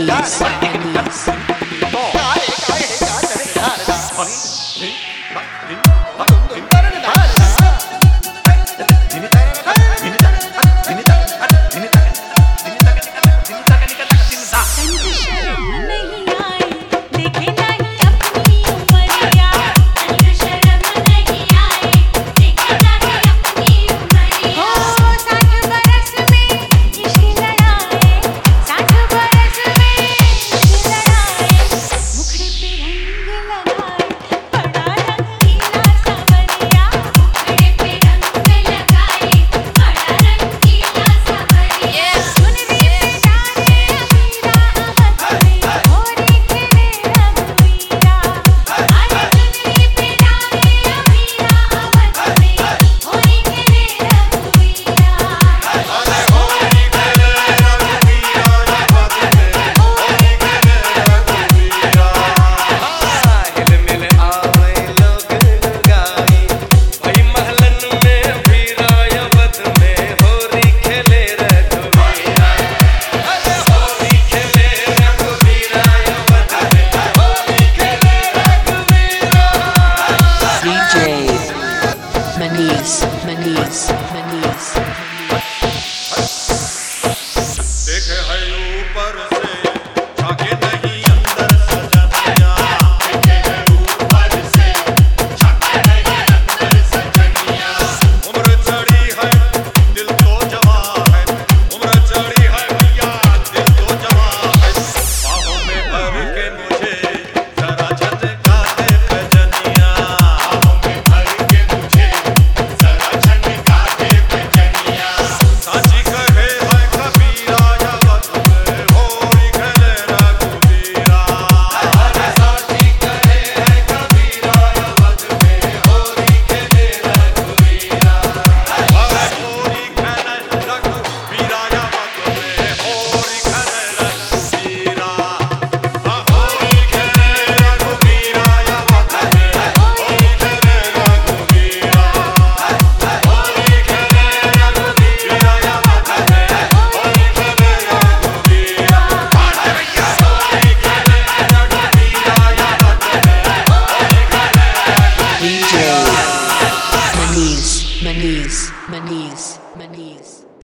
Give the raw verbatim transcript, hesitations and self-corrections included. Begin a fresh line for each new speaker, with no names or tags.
Maniz, Maniz. Maniz, Maniz, Maniz.
देखे है ऊपर से झाके नहीं अंदर सजनिया, देखे है ऊपर से झाके नहीं अंदर सजनिया। उम्र चढ़ी है दिल तो जवा है, उम्र चढ़ी है भैया दिल तो जवा है। बाहों में भर के मुझे जरा झटका दे बजनिया, बाहों में भर के मुझे जरा झटका दे बजनिया। साची कहे है कबीरा या वक्त में होली खेले रघुवीरा, अरे साची कहे है कबीरा या वक्त में होली खेले रघुवीरा। अरे होली खेले रघुवीरा या वक्त में होली खेले रघुवीरा, होली खेले रघुवीरा या वक्त में होली खेले रघुवीरा, होली खेले रघुवीरा या वक्त में होली खेले रघुवीरा। बाटे भैया होली खेले रघुवीरा या वक्त में होली खेले रघुवीरा।
D J Maniz, Maniz, Maniz, Maniz.